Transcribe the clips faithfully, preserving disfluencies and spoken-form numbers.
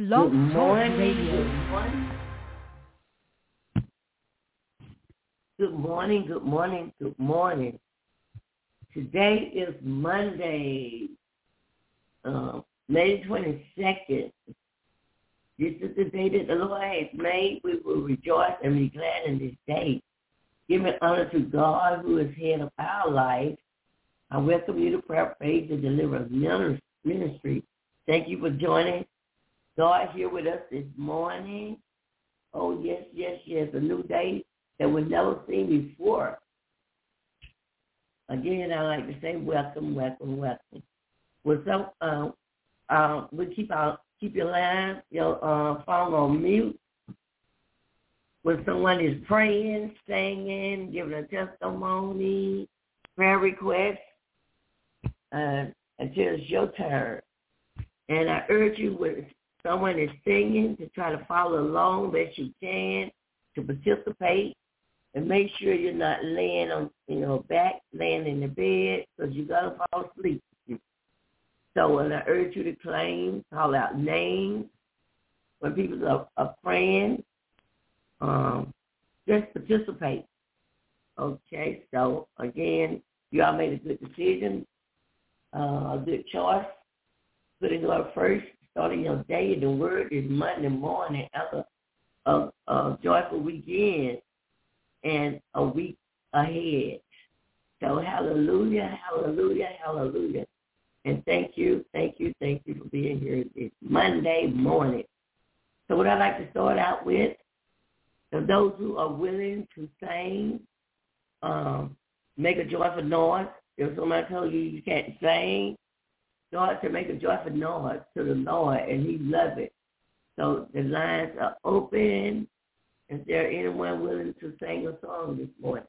Blog Talk Radio. Good morning, good morning, good morning. Today is Monday, uh, May twenty-second. This is the day that the Lord has made. We will rejoice and be glad in this day. Giving honor to God who is head of our life. I welcome you to Prayer, Faith, and Deliverance Ministry. Thank you for joining God here with us this morning. Oh, yes, yes, yes, a new day that we've never seen before. Again, I like to say welcome, welcome, welcome. Well, so, uh, uh, we keep our keep your line, your uh, phone on mute. When someone is praying, singing, giving a testimony, prayer request, uh, until it's your turn. And I urge you, when someone is singing, to try to follow along best you can, to participate, and make sure you're not laying on, you know, back, laying in the bed, because you're going to fall asleep. So when I urge you to claim, call out names, when people are, are praying, um, just participate. Okay, so again, you all made a good decision, uh, a good choice. Putting God first, starting your day. The word is Monday morning after a, a joyful weekend and a week ahead. So hallelujah, hallelujah, hallelujah. And thank you, thank you, thank you for being here this Monday morning. So what I'd like to start out with, for those who are willing to sing, um, make a joyful noise. If somebody told you you can't sing, God to make a joyful noise to the Lord, and he loves it. So the lines are open. Is there anyone willing to sing a song this morning?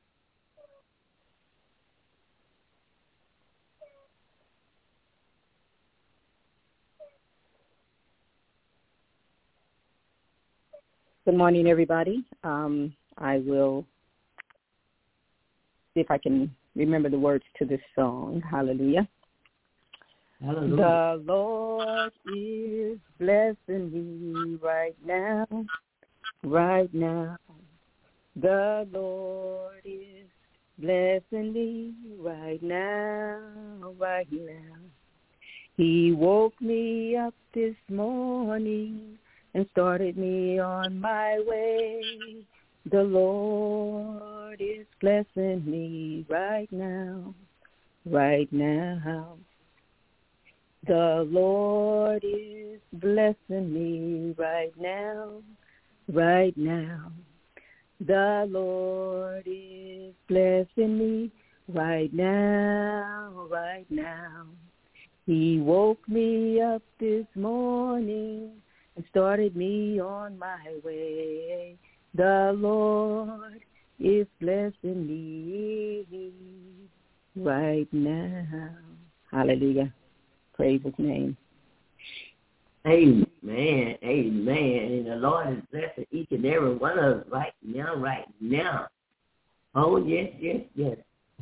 Good morning, everybody. Um, I will see if I can remember the words to this song. Hallelujah. Hallelujah. The Lord is blessing me right now, right now. The Lord is blessing me right now, right now. He woke me up this morning and started me on my way. The Lord is blessing me right now, right now. The Lord is blessing me right now, right now. The Lord is blessing me right now, right now. He woke me up this morning and started me on my way. The Lord is blessing me right now. Hallelujah. Praise his name. Amen, amen. And the Lord is blessing each and every one of us right now, right now. Oh, yes, yes, yes.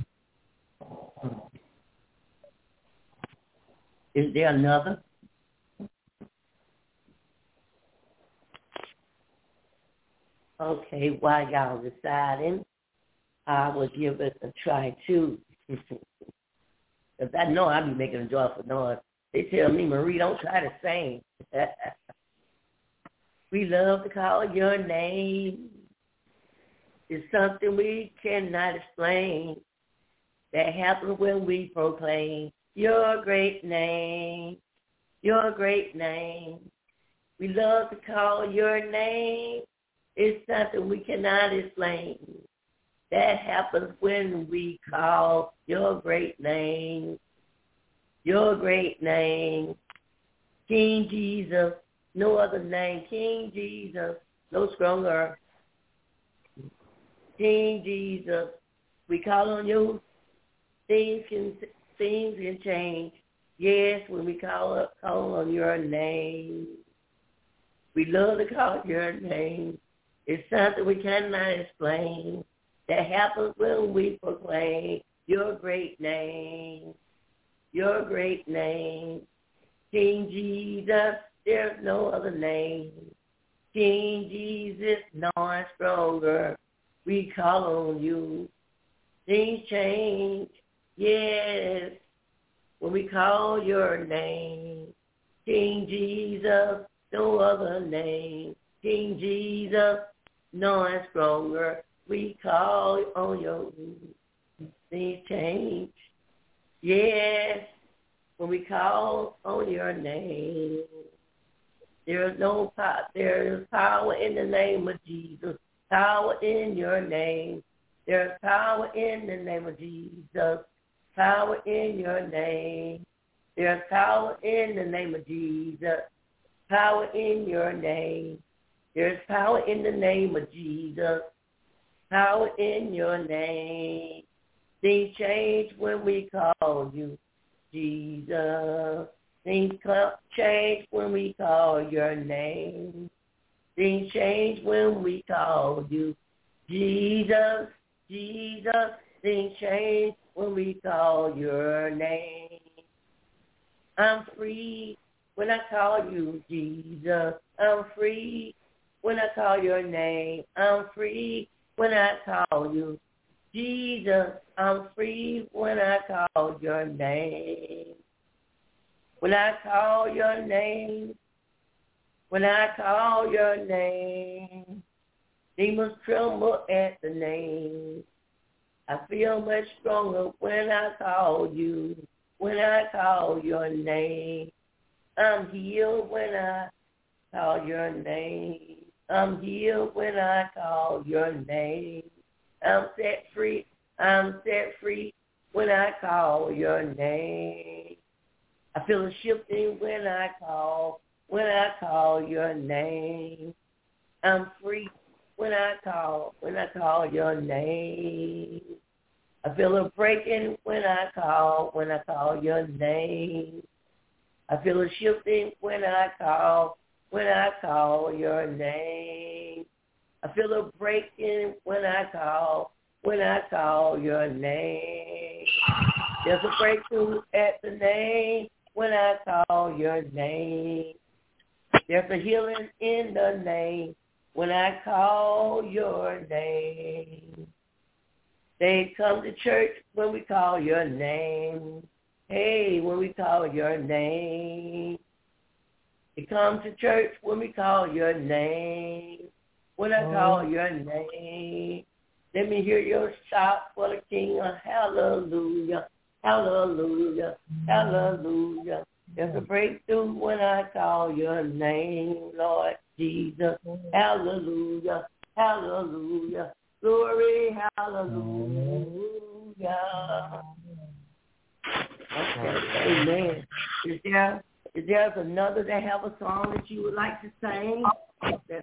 Is there another? Okay, while y'all deciding, I will give it a try too. Because I know I'll be making a joyful noise. They tell me, Marie, don't try to sing. We love to call your name. It's something we cannot explain that happens when we proclaim your great name, your great name. We love to call your name. It's something we cannot explain that happens when we call your great name, your great name. King Jesus, no other name. King Jesus, no stronger. King Jesus, we call on you. Things can things can change. Yes, when we call up, call on your name. We love to call your name. It's something we cannot explain that happens when we proclaim your great name, your great name. King Jesus there's no other name. King Jesus, known stronger, we call on you. Things change, yes, when we call your name. King Jesus, no other name. King Jesus, known stronger, we call on you. Things change, yes, when we call on your name. There is no power. There is power in the name of Jesus. Power in your name. There is power in the name of Jesus. Power in your name. There is power in the name of Jesus. Power in your name. There is power in the name of Jesus. Power in your name. Things change when we call you, Jesus. Things change when we call your name. Things change when we call you, Jesus, Jesus. Things change when we call your name. I'm free when I call you, Jesus. I'm free when I call your name. I'm free when I call you, Jesus. I'm free when I call your name. When I call your name, when I call your name, demons tremble at the name. I feel much stronger when I call you, when I call your name. I'm healed when I call your name. I'm healed when I call your name. I'm set free, I'm set free when I call your name. I feel a shifting when I call, when I call your name. I'm free when I call, when I call your name. I feel a breaking when I call, when I call your name. I feel a shifting when I call, when I call your name. I feel a breaking when I call, when I call your name. There's a breakthrough at the name when I call your name. There's a healing in the name when I call your name. They come to church when we call your name. Hey, when we call your name. They come to church when we call your name. When I call your name. Let me hear your shout for the King of Hallelujah. Hallelujah. Hallelujah. There's a breakthrough when I call your name, Lord Jesus. Hallelujah. Hallelujah. Glory. Hallelujah. Okay. Amen. Is there, is there another that have a song that you would like to sing? That's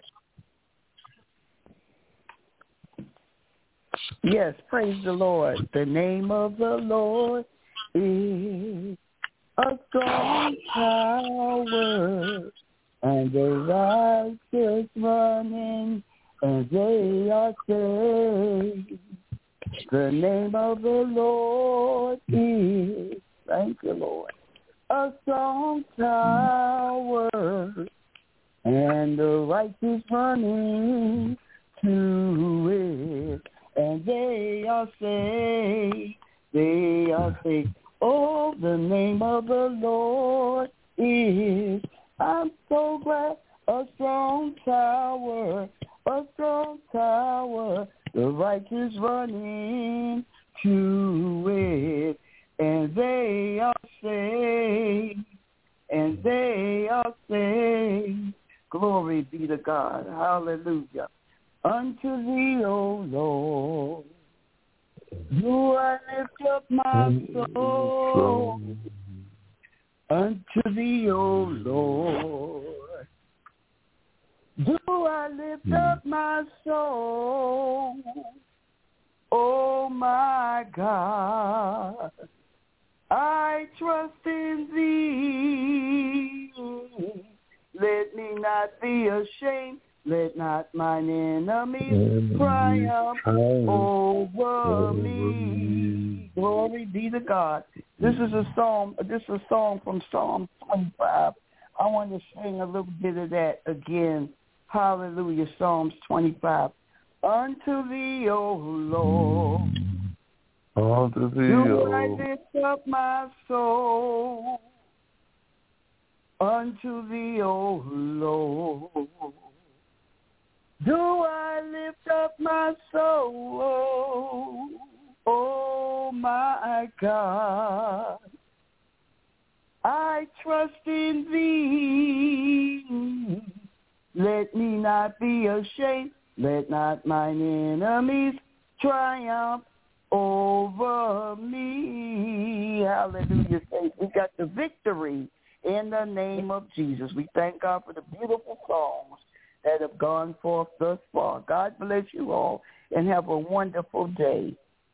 Yes, praise the Lord. The name of the Lord is a strong tower, and the righteous run in, and they are saved. The name of the Lord is, thank you, Lord, a strong tower, and the righteous run in to it, and they are saved, they are saved. Oh, the name of the Lord is, I'm so glad, a strong tower, a strong tower, the righteous run in to it, and they are saved, and they are saved. Glory be to God. Hallelujah. Unto thee, O Lord, do I lift up my soul. Unto thee, O Lord, do I lift up my soul. Oh, my God, I trust in thee. Let me not be ashamed. Let not mine enemies triumph over me. Glory be to God. This is a psalm. This is a song from Psalm twenty-five. I want to sing a little bit of that again. Hallelujah, Psalms twenty-five. Unto thee, O Lord, unto thee, do O I lift up my soul. Unto thee, O Lord, do I lift up my soul. Oh, my God, I trust in thee. Let me not be ashamed. Let not mine enemies triumph over me. Hallelujah. We got the victory in the name of Jesus. We thank God for the beautiful songs that have gone forth thus far. God bless you all and have a wonderful day.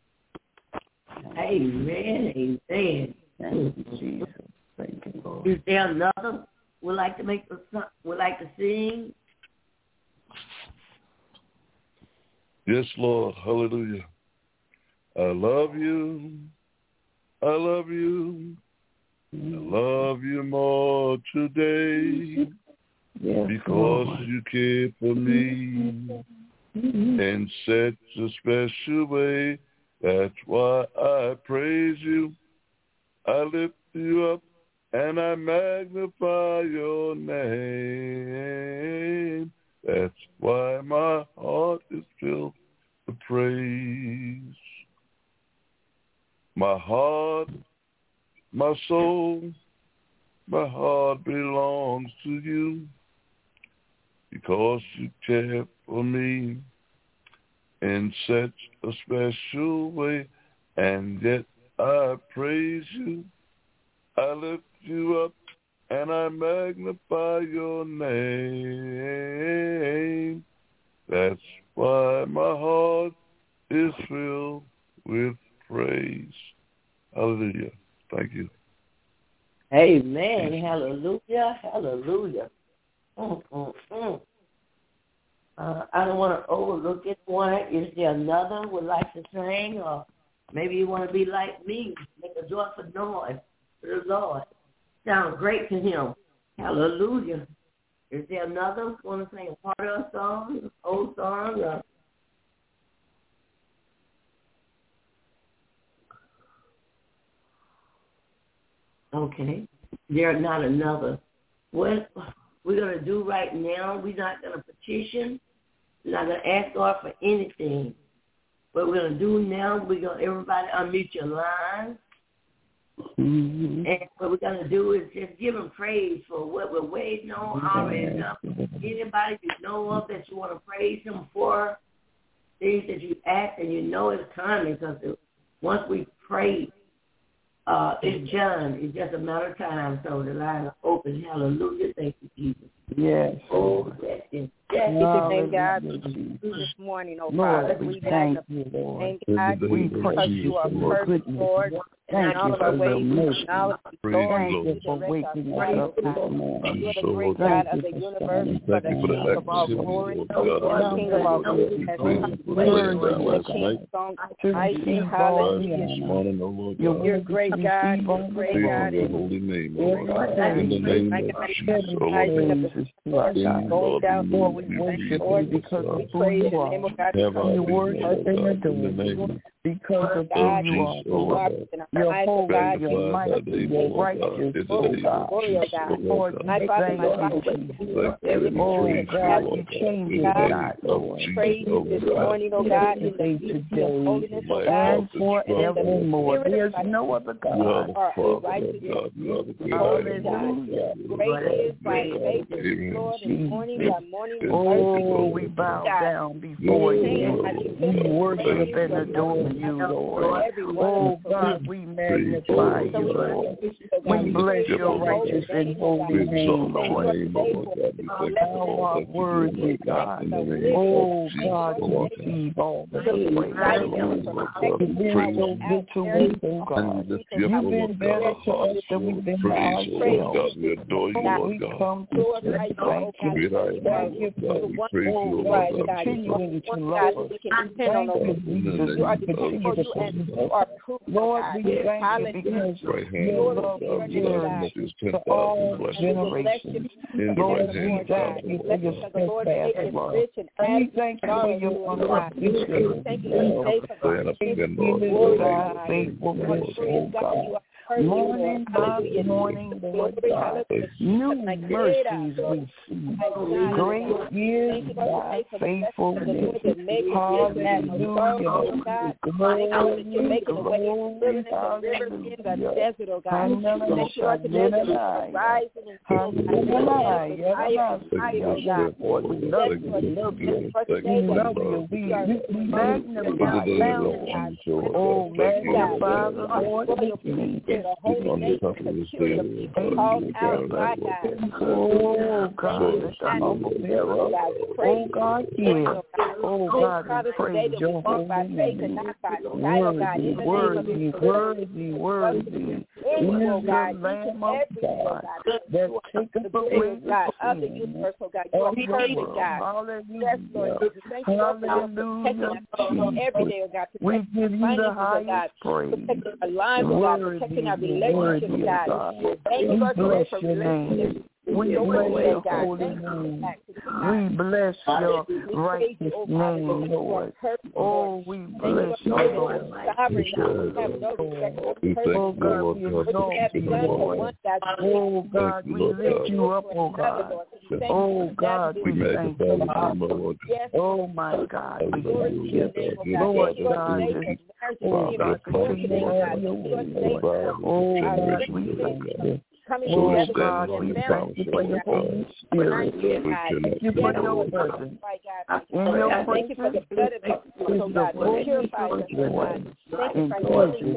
Amen. Amen. Thank you, Jesus. Thank you, Lord. Is there another would like to make the would like to sing? Yes, Lord. Hallelujah. I love you. I love you. I love you more today Yes, because Lord. you care for me in such a special way. That's why I praise you. I lift you up and I magnify your name. That's why my heart is filled with praise. My heart, my soul, my heart belongs to you because you care for me in such a special way. And yet I praise you. I lift you up and I magnify your name. That's why my heart is filled with praise. Hallelujah. Thank you. Amen. Hallelujah. Hallelujah. Mm, mm, mm. Uh, I don't want to overlook it. One, is there another would like to sing, or maybe you want to be like me, make a joyful noise to the Lord. Sounds great to Him. Hallelujah. Is there another want to sing a part of a song, old song? Or? Okay. There's not another. What we're going to do right now, we're not going to petition. We're not going to ask God for anything. What we're going to do now, we're going to, everybody unmute your line. Mm-hmm. And what we're going to do is just give Him praise for what we're waiting on already done. Anybody you know of that you want to praise Him for, things that you ask and you know it's coming, because once we pray, uh, it's done. It's just a matter of time. So the line is open. Hallelujah. Thank you, Jesus. Yes. Oh, that's it. Yes, we can thank God for you this morning, oh Father. Lord, we We thank thank you, Lord. Thank God We because you are perfect, Lord. Thank And all you of our for ways, your we mercy. acknowledge you, Praise Lord. you, Thank you for Direct our waking us praise, up this God. morning. You're the so great Lord. God Thank of you the for universe. We You are thank the you for the King of all activity, glory. Lord You God. are the King of all Lord, glory. we Has praise come you for to the laying the down last King night. song. To I receive sing all the hallelujah. This honor. morning, oh Lord You're God. You're worthy great to God. receive You're all the great Praise God. your And holy name, oh Every Lord God. In the praise, name like of a Jesus, every oh Lord rising God. of the praise is to sun, our In God. going Lord, down, we Lord, move, we we thank Worship you, breathe, you Lord. Lord because of We God. who praise you your are. name, oh God, Have because our We of way, your worship Lord perfect, and God. adore In the you name of because of who God. you are, Jesus, oh You Lord are Lord. God. in our You're lives, oh holy, God. you're Magnify thy mighty, name, you're oh Lord God. righteous, In the oh name of God. Glory, oh Jesus, oh God. Lord Lord, God. My we Father, thank my you, Father, what Jesus. you Thank you every and we Oh praise you, God, God, you Lord God. change In the it God, name not, of Lord. Jesus, praise oh you this Lord God. morning, oh God, in the Yesterday, beauty of today, holiness, oh Life, God, health, and and strength, and in the Lord forevermore. God. spirit, There's like no other You are God. the are a Father, righteous Lord God. You are the great I holy am, oh God. Lord Hallelujah. God. Great is thy Yes, faithfulness, amen. Lord, and morning Jesus. by morning Yes, your mercy, thank you, Oh, Lord we God. bow God. down Yes, before We Lord, sing, you. Lord, as you Lord. put We in worship Thank praise you, and of Lord adore God. you, for Lord. every one of us, Oh, oh God. God, we Praise you, So, magnify Lord so you, we God. Lord. praise you, oh We God. We We lift bless praise you up, your oh your Lord holy God. righteous and name, oh God. holy We name, exalt And your you Lord. are name, oh Lord faithful. God. We We thank bless you your for Thou name. all art that you do, worthy, Lord We God. thank God. you In the for name wisdom, of Oh, Jesus, God, oh for Lord God. receive all the for praise Have guiding our us, way, and for Lord honor. God. protecting You've We us been while praise we're so you. out good to there. us, oh And we God. lift Teaching you up, how oh You've we been Lord better God. live, Our to to hearts us live, than filled we've with been to praise, oh praise Lord ourselves. God. We adore you, God. Lord We God. come to Lord, say right now, oh thank God, you. Great I because am, you oh are Thank Lord you God. the for, We one, praise you, oh oh Lord God, right, God. God. We You are exalt the continuing one, to God, love that us. we can depend on, Thank oh you you, God. in the Jesus. You are name the of for Continue to you Jesus, and oh praise God. you us. are proof, oh Lord, God. we thank you because right hand your of love God, is God, is ten for all thousand blessings. generations. In the Lord, right hand we of God, thank you for your steadfast love. We thank you for your unconditional love. stand up again, Thank you Lord. for thy faithfulness, oh God. Morning by morning, Lord God, new mercies we see. Great is thy faithfulness. Hallelujah. Glory, glory, oh, magnify the Lord with me. On the top of this day, Oh, God, let the humble bear up. Oh, God, yeah. Oh, God, we praise your holy name. Worthy, worthy, worthy, worthy. Is the Lamb of God that taketh away the sin of the world. Hallelujah. Hallelujah. We give you the highest praise. Worthy, worthy, God. We bless your name. We bless your holy name. We bless your righteous name, Lord. Oh, we bless your Lord. Oh, God, we exalt you, Lord. Oh, God, we lift you up, oh, God. Oh, God, we thank you. Oh, my God, we thank you. Lord God, oh, God, continue to have your way, Lord. Oh, God, we thank you. Oh, God, we thank you for your Holy Spirit. Thank you for your presence. In your presence is the fullness of joy. In Jesus'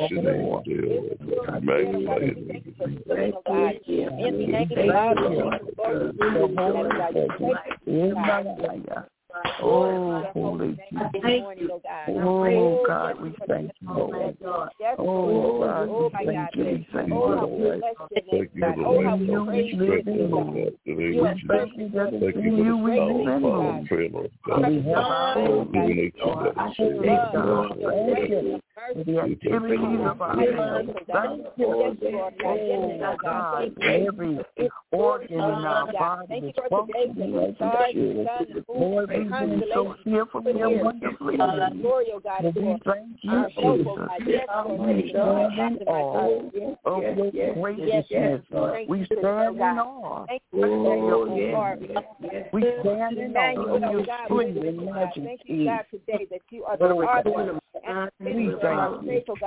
name. Oh, holy Jesus. Oh, God, we thank you, Lord. Oh, God, we thank you. We thank you, Lord. Thank you, we live and move. We thank you that it's in you we live and move. We have our own life. God, thank you for the activities of our hands. Thank you, oh, God, for every organ in our body is functioning as it should. Lord, we've been so fearfully and wonderfully made. We thank you, Jesus. We stand in awe of your greatness. We stand in awe of your glory. We stand in awe of your splendor and majesty. We thank you. We thank you.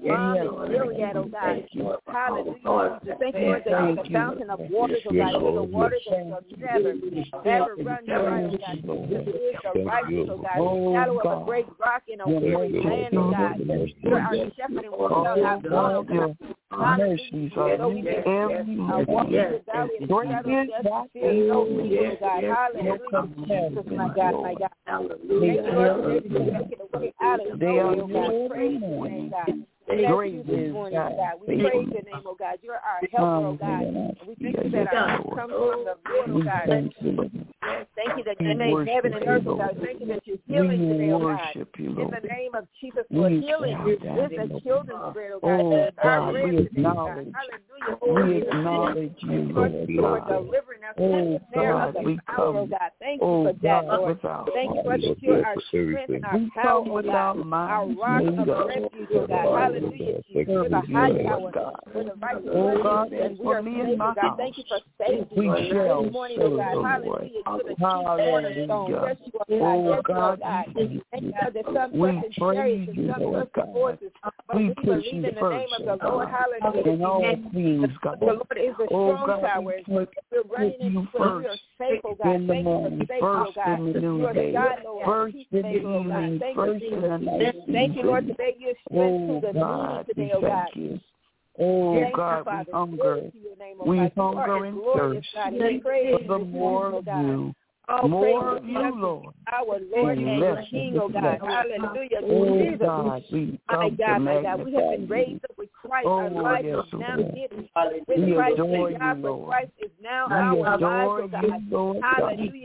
Hallelujah. Thank you for the fountain of waters, oh God. You're the waters that shall never, never run dry, oh God. This is the righteous, oh God. The shadow of a great rock in a weary land, oh God. You're our shepherd and we shall not want, oh God. Mercies are new every morning. Great is thy faithfulness. Hallelujah. My God, my God. Hallelujah. They are new every morning. Great is God. We praise your name, oh God. You're our helper, oh God. And we thank you that our help comes from the Lord, oh God. Thank you that you made heaven and earth, oh God. Thank you that you're healing today, oh God. In the name of Jesus, for healing is the children's bread, oh God. Oh God, we acknowledge. We acknowledge you, Lord God. Oh God, we come. Oh God, without. Thank you for that you're our strength and our power, oh God. Our rock of refuge, oh God. Hallelujah. You're the high tower. We're the righteous. Oh God, and we are saved, oh God. Thank you for saving we us shall this morning, oh God. Hallelujah. You're the chief cornerstone. Yes, you are, oh God. God, Thank you that some we trust in praise chariots you, and some Lord trust in God. horses. But We we put believe you in the name first, of the Lord. Hallelujah. in all things, God. The Lord is a Oh strong God, tower. we put, We're put running you into it. We are first safe, oh God. in the Thank you for morning, safety, first oh God. in the You are the noonday, God, Lord. first in the evening, first in the night. Thank you, Lord, today you're strength Oh to the God, needy today, we oh God. thank you. Oh Thank God, you, Father. we hunger. Glory to your name, oh We God. You hunger are a and glorious thirst God. We praise for the you, more oh of God. you. All More of praise you, Lord. our Lord And and less King, of oh the God. flesh. Hallelujah. Oh Jesus. God, we My come to God, my God, we have magnify been raised you. up with Christ. Oh, Our life yes, is now Lord. hidden We with Christ. adore Thank God you, for Lord. Christ is now We our lives, adore oh God. you, Lord God. Hallelujah.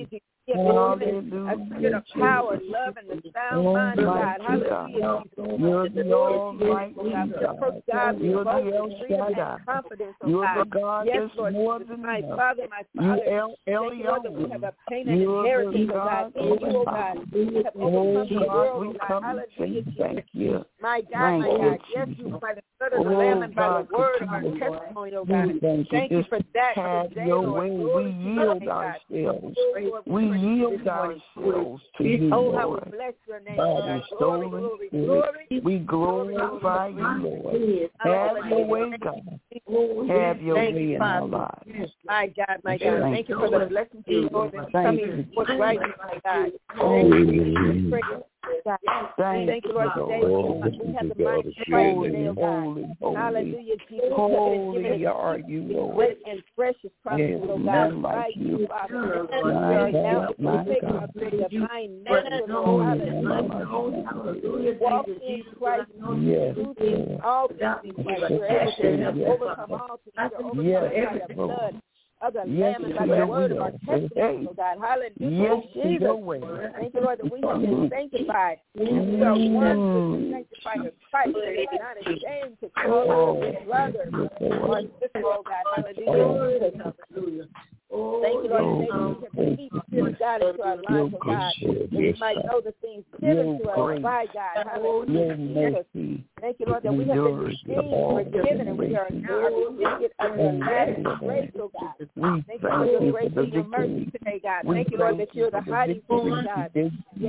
Hallelujah. A spirit of power, love, and the sound mind of God. Hallelujah. You're the Almighty God. God. You're the El Shaddai. Confidence, You're God. the God Yes, that's Lord, more Jesus, than my enough. Father, my You Father. El Thank you, Lord, that we have obtained an You're inheritance, the oh God, God in you, oh of God. power. We have Oh overcome the God, world, we oh God. come and Hallelujah, say Jesus. thank you. My God, Thank my you, God. Yes, Jesus. you by the blood of the Oh, Lamb and by God, the word of our continue. testimony, oh We God. thank you. Thank you Just for that have today, your Lord. way. Glory We to your yield name, God. ourselves. Oh, Lord, We praise you yield this morning. ourselves to you, Oh, how we Lord. bless your name, By oh the God. Glory, stolen glory, spirit, glory. we glorify you, Lord. Have your way, God. Have your Thank way you, in Father. our lives. My God, my God. Thank Thank you you. for the blessings you, Lord, that's Thank coming you. forth right now, my God. Oh, Thank you, praise God. Thank Thank you, Lord, you, today. Lord. We have the mind to pray today, Holy, oh God. holy, holy. Hallelujah, Jesus. Holy are you, Lord. Great and precious promises, Yes, oh God. none like By you. you, Father. We My are God, now my taking God. up the divine nature, Oh, Lord. Hallelujah. Hallelujah. Walk in Christ. Yes, Through Lord. all things, Christ. We're able to overcome all things. We're overcome Yes, by the Lord. blood of the Yes, Lamb and by to the your word of our will. testimony, oh God. Hallelujah. Yes, to Jesus. your way. Thank you, Lord, that we have been sanctified. We are one with the sanctified of Christ. We are not ashamed to call Oh, our brother or sister, oh God. Hallelujah. Oh, Thank you, Lord, oh, today that we have released the Spirit of God into our lives, oh God, that we might know the things given to us by God. Hallelujah. Jesus. Thank you, Lord, that we have been redeemed, forgiven, and we are now a recipient of the lavish grace, oh God. Thank you for your grace and your mercy today, God. Thank you, Lord, that you're the hiding place, God. Yes,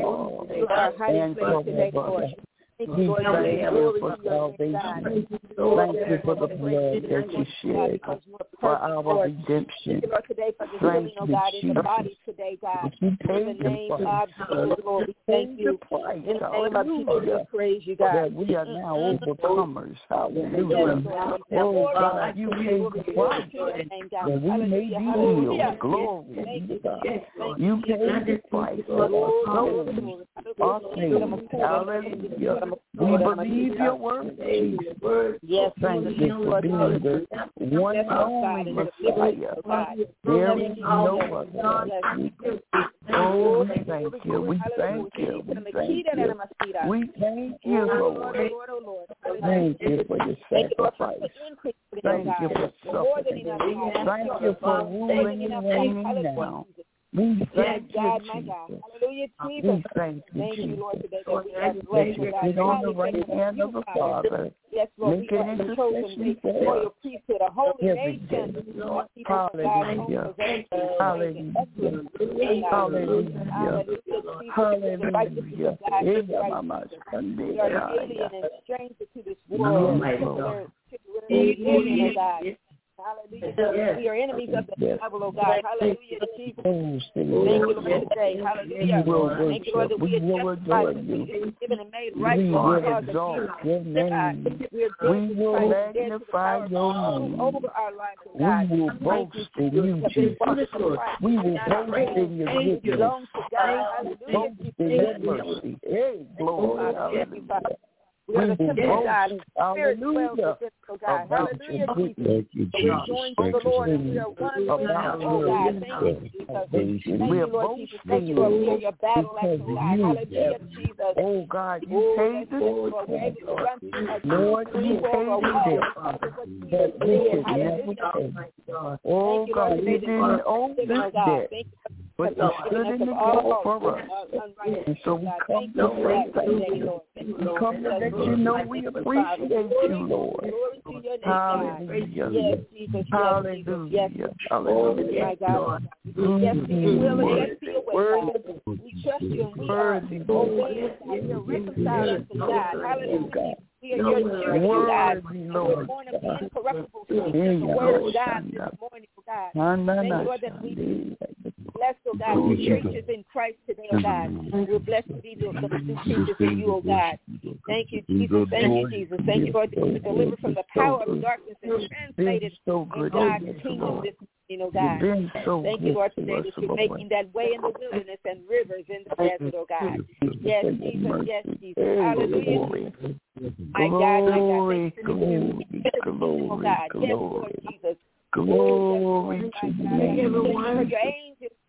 you are our hiding place today, Lord. Thank you, Lord, thank you glory for to your name, God. salvation. Thank you for the blood that you shed for our redemption. Thank you, Lord, today for the healing, oh God, in the body today, God. You In the name of Jesus, Lord, we thank you. In the name of Jesus, we praise you, God. That we are now overcomers. Hallelujah. Oh, God, you paid the price that we may be healed. Glory be to God. You paid the price for our souls, our sins. Hallelujah. We believe your word, Jesus. Yes, thank you for being the one and only Messiah. There is no other. Oh, we thank you. We thank you. We thank you. We thank you, Lord. Thank you for your sacrifice. Thank you for suffering. Thank you for ruling and reigning now. We thank God, you, my Jesus. God. Hallelujah, Jesus. We thank you, Thank Jesus. you, Lord, today that we are blessed, oh God. Sit on the right hand of the Father. Yes, Lord, Make we an are the chosen intercession nation, for royal us priesthood, a holy every day. nation. Lord, people of God, Hallelujah. Hallelujah. Hallelujah. Hallelujah. We are alien and stranger to this world. Yes, God. Hallelujah. We are enemies of the devil, oh God. Hallelujah, Jesus. Thank you, Lord, today. Hallelujah. Thank you, Lord, that we are justified, given and made right. We will exalt your name. We will magnify your name. Over our lives, oh God. We will boast in you, Jesus. We will boast in your goodness. Boast in your mercy. Hey, glory. Hallelujah. We are the temple of God. Spirit dwells Hallelujah. within us, oh God. Hallelujah, Jesus. Thank you, We are Jesus. joined Thank to the you, Lord, and Jesus. we are one with Him, oh God. Thank you, Jesus. Thank you, Lord Jesus. Thank you, Lord. We are your battle axe, oh God. Hallelujah, Jesus. Oh God, you paid the price. Lord, you paid the debt that we could never pay. Oh God, you didn't owe this debt, but you stood in the gap for us. And so we come to say thank you. We come to let you know we appreciate you, Lord. Hallelujah. Yes, Jesus. Hallelujah. Yes, Hallelujah. my God. Yes, to your will and yes to your way, God. We trust you and we are obedient, God. We are reconciled to God. Hallelujah. We are your children, God. We're born of the incorruptible seed, the word of God this morning, oh God. Thank you, Lord, that we blessed, oh God, new creatures in Christ today, oh God. We're blessed to be the, the new creatures in you, oh God. Thank you, Jesus. Thank you, Jesus. Thank you, Lord, that we're delivered from the power of darkness and translated in God's kingdom this morning, oh God. Thank you, Lord, today that you're making that way in the wilderness and rivers in the desert, oh God. Yes, Jesus. Yes, Jesus. Hallelujah. My God, my God. Thank you for the oh God. Yes, Lord Jesus. Glory to your name. For your angels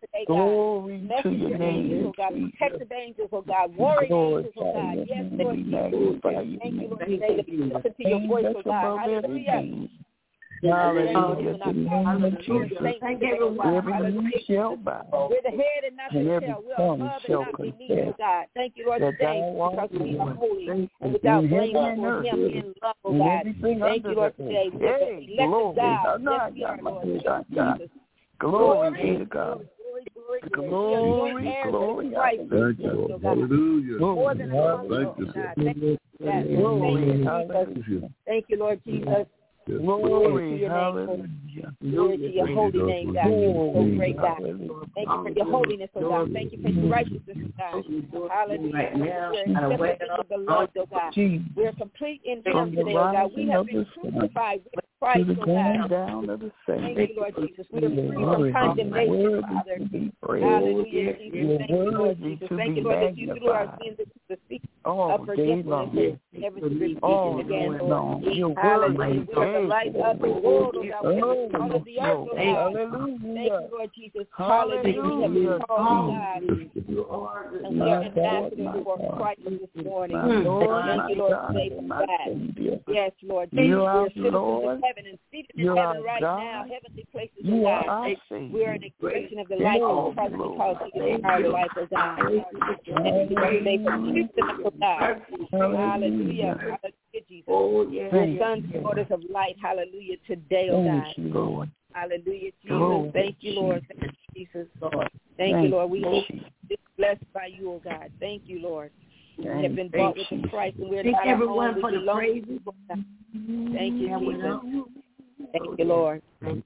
today, God. Glory to your Messenger name, angels, oh God. Jesus. Protective angels, oh God. Warring Lord, angels, oh God. Yes, Lord we Jesus. magnify you. Thank you, Lord, Thank today you, to Jesus. listen to your Name voice, that's oh God. above every Hallelujah. name. Hallelujah. Hallelujah. The name of Jesus. Thank you, oh God. Every knee Hallelujah. shall bow, We're the head and not and the every tail. We're tongue above and shall not beneath, confess oh God. Thank you, Lord, that today, thou art because we are Lord. holy and without In blame heaven and before earth, Him in love, oh and God. everything Thank you, under Lord, the today. earth. We're the Hey, elected glory. God. God, Yes, we God, are, God, Lord. Thank God, you, God. Jesus. Glory Glory, be to God. glory, glory, glory, glory. We are joint Glory, heirs glory. with Christ. Thank you, Oh Lord. God. Hallelujah. More than a conqueror, Thank oh you, God. sir. Thank you, God. Thank Glory, you, Jesus. hallelujah. Thank you, Lord Jesus. Yes, Glory, your name, hallelujah. Glory to your holy name, God. You're so great, God. Thank you for your holiness, oh God. Thank you for your righteousness, oh God. Hallelujah. Right now, We're I accepted wait in the beloved, oh God. Jesus, We're complete in from Him the today, oh God. We rising have of been the sun crucified with to Christ, the oh going God. down of the same. Thank you, Lord Jesus. We are free Lord, from condemnation, worthy Father. to be praised. Hallelujah, Jesus. You're Thank you, Lord worthy Jesus. to Thank be you, Lord, that you threw our magnified sins into the feet all of day forgiveness long. and never to repeat All it again, day Lord. long. You're Hallelujah. worthy. We are the light of the world, oh God. We are the salt of the earth, oh God. Hallelujah. Thank you, Lord Jesus. Hallelujah. We have been Hallelujah. called, oh God. you are the And we are My God, ambassadors my for God. Christ this morning. My Lord, Thank my you, Lord, God, today for my that. Savior. Yes, Lord. You are We're citizens Lord. of heaven and seated in You heaven are right God. now, heavenly places, oh You are God. our We are Savior. an expression of the life Oh, of Christ because Lord. He is our life, oh God. Thank you, Lord, today for choosing us, oh God. Hallelujah. Hallelujah, Jesus. Oh, yes. We're sons and daughters of light. Hallelujah. Today, oh God. Thank you, Lord. Hallelah, Jesus. Oh, Thank you, Lord. Thank you, Jesus, Lord. Thank, Thank you, Lord. We you, are Jesus. blessed by you, oh God. Thank you, Lord. Thank We have been bought with the price, and we're Thank not our everyone own. We for the belong to praises. you, oh God. Thank you, Yeah, we Jesus. know. Thank you, Lord. Thank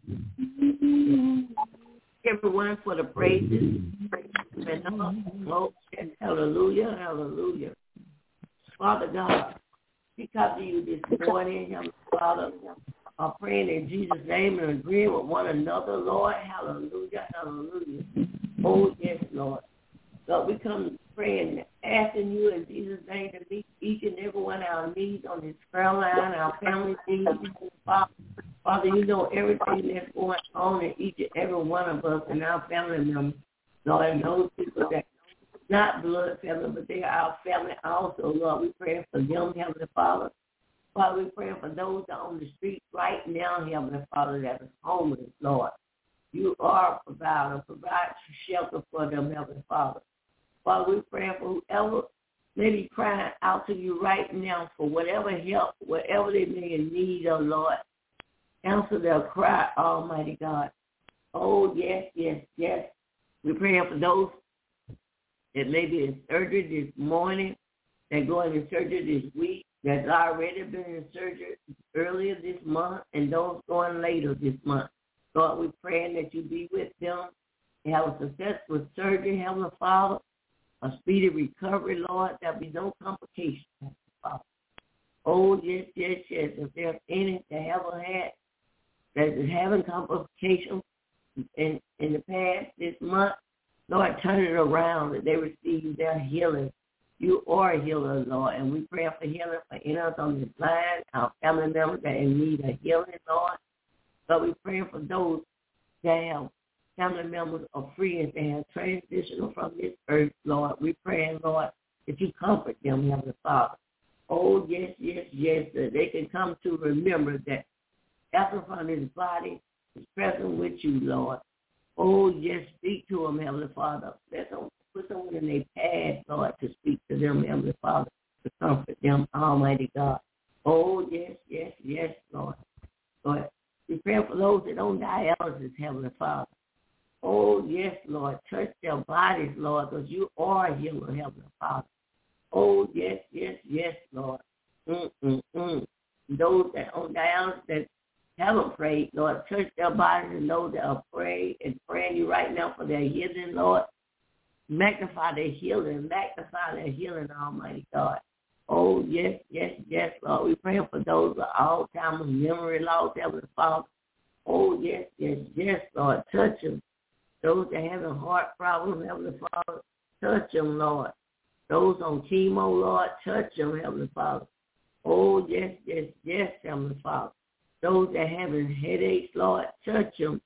you. Everyone for the praises. Hallelujah, hallelujah. Father God, we come to you this morning, Heavenly Father. I'm praying in Jesus' name and agreeing with one another, Lord. Hallelujah, hallelujah. Oh, yes, Lord. Lord, we come praying, asking you in Jesus' name to meet each and every one of our needs on this prayer line, our family needs. Father, Father, you know everything that's going on in each and every one of us and our family members. Lord, and those people that not blood family, but they are our family also, Lord. We pray for them, Heavenly Father. Father, we pray for those that are on the street right now, Heavenly Father, that are homeless, Lord. You are a provider. Provide shelter for them, Heavenly Father. Father, we pray for whoever may be crying out to you right now for whatever help, whatever they may need, oh Lord. Answer their cry, Almighty God. Oh, yes, yes, yes. We're praying for those that may be in surgery this morning, that going to surgery this week, that's already been in surgery earlier this month, and those going later this month. Lord, we're praying that you be with them and have a successful surgery, Heavenly Father, a speedy recovery, Lord. There'll be no complications, Heavenly Father. Oh, yes, yes, yes. If there's any that haven't had, that is having complications in, in the past this month, Lord, turn it around that they receive their healing. You are a healer, Lord, and we pray for healing for any of us on this line, our family members that in need of healing, Lord. But we pray for those that have family members of friends that have transitioned from this earth, Lord. We pray, Lord, that you comfort them, Heavenly Father. Oh, yes, yes, yes, that they can come to remember that after from his body is present with you, Lord. Oh, yes, speak to them, Heavenly Father. Let them put someone in their path, Lord, to speak to them, Heavenly Father, to comfort them, Almighty God. Oh, yes, yes, yes, Lord. Lord, we pray for those that on dialysis, Heavenly Father. Oh, yes, Lord. Touch their bodies, Lord, because you are a healer, Heavenly Father. Oh, yes, yes, yes, Lord. Mm-mm-mm. Those that on dialysis that haven't prayed, Lord, touch their bodies and those that are praying and praying you right now for their healing, Lord. Magnify their healing. Magnify their healing, Almighty God. Oh, yes, yes, yes, Lord. We pray for those with Alzheimer's, memory loss, Heavenly Father. Oh, yes, yes, yes, Lord. Touch them. Those that having heart problems, Heavenly Father, touch them, Lord. Those on chemo, Lord, touch them, Heavenly Father. Oh, yes, yes, yes, Heavenly Father. Those that having headaches, Lord, touch them.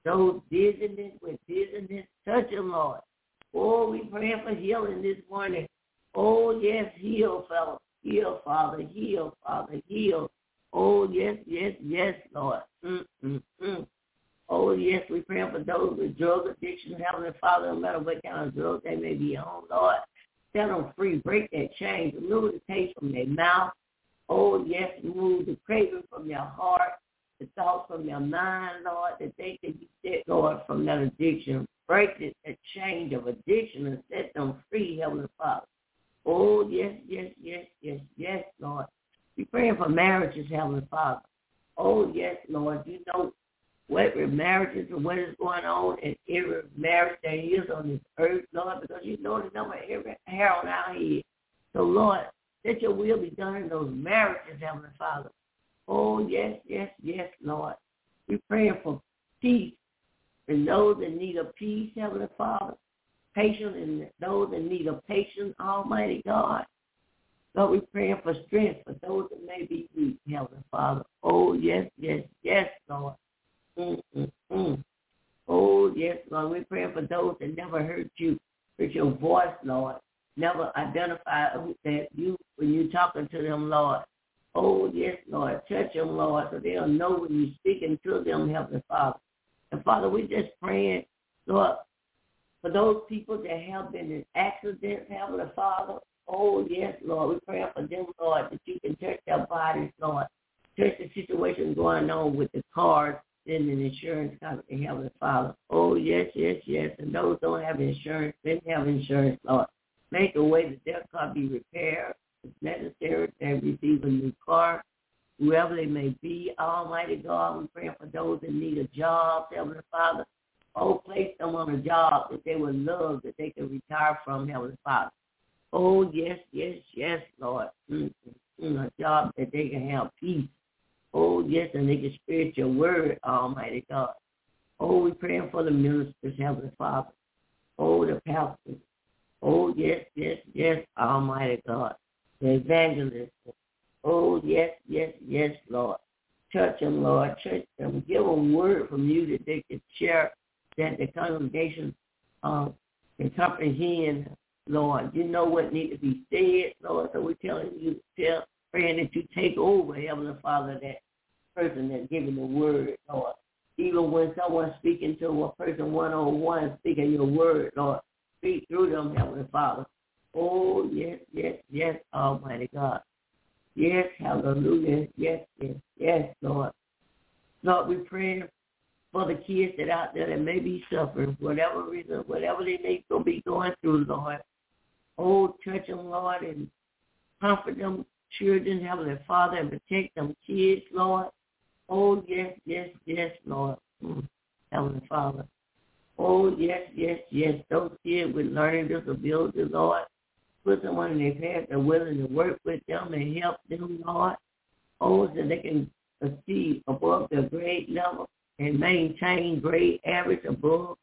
those dizziness with dizziness. Touch them, Lord. Oh, we pray for healing this morning. Oh, yes, heal, fellow. Heal, Father. Heal, Father. Heal. Oh, yes, yes, yes, Lord. Mm, mm, mm. Oh, yes, we pray for those with drug addiction, Heavenly Father, no matter what kind of drugs they may be on, Lord. Set them free. Break that chain. Remove the taste from their mouth. Oh, yes, remove the craving from their heart, the thoughts from their mind, Lord, that they can be set, Lord, from that addiction. Break it, that chain of addiction and set them free, Heavenly Father. Oh, yes, yes, yes, yes, yes, Lord. We praying for marriages, Heavenly Father. Oh, yes, Lord. You know what marriages and what is going on in every marriage there is on this earth, Lord, because you know the number of every hair on our head. So, Lord, let your will be done in those marriages, Heavenly Father. Oh, yes, yes, yes, Lord. We're praying for peace and those that need a peace, Heavenly Father. Patience and those that need a patience, Almighty God. Lord, we're praying for strength for those that may be weak, Heavenly Father. Oh, yes, yes, yes, Lord. Mm, mm, mm. Oh, yes, Lord. We're praying for those that never heard you, heard your voice, Lord. Never identify that you when you're talking to them, Lord. Oh, yes, Lord. Touch them, Lord, so they'll know when you're speaking to them, Heavenly Father. And, Father, we're just praying, Lord, for those people that have been in accidents, Heavenly Father. Oh, yes, Lord. We're praying for them, Lord, that you can touch their bodies, Lord. Touch the situation going on with the cars and the insurance company, Heavenly Father. Oh, yes, yes, yes. And those who don't have insurance, they have insurance, Lord. Make a way that their car be repaired. It's necessary they receive a new car, whoever they may be. Almighty God, we're praying for those that need a job, Heavenly Father. Oh, place them on a job that they would love, that they can retire from, Heavenly Father. Oh, yes, yes, yes, Lord. Mm-hmm. A job that they can have peace. Oh, yes, and they can spread your word, Almighty God. Oh, we're praying for the ministers, Heavenly Father. Oh, the pastors. Oh, yes, yes, yes, Almighty God. The evangelists. Oh, yes, yes, yes, Lord. Touch them, Lord. Touch them. Give them word from you that they can share, that the congregation uh, can comprehend, Lord. You know what needs to be said, Lord. So we're telling you, tell, praying that you take over, Heavenly Father, that person that's giving the word, Lord. Even when someone's speaking to a person one-on-one, speaking your word, Lord, speak through them, Heavenly Father. Oh, yes, yes, yes, Almighty God. Yes, hallelujah. Yes, yes, yes, Lord. Lord, we pray for the kids that out there that may be suffering, whatever reason, whatever they may go be going through, Lord. Oh, touch them, Lord, and comfort them, children, Heavenly Father, and protect them kids, Lord. Oh, yes, yes, yes, Lord. Mm, Heavenly Father. Oh, yes, yes, yes. Those kids with learning disabilities, Lord. Put someone in their path that's willing to work with them and help them, Lord. Oh, so they can achieve above their grade level and maintain grade average above.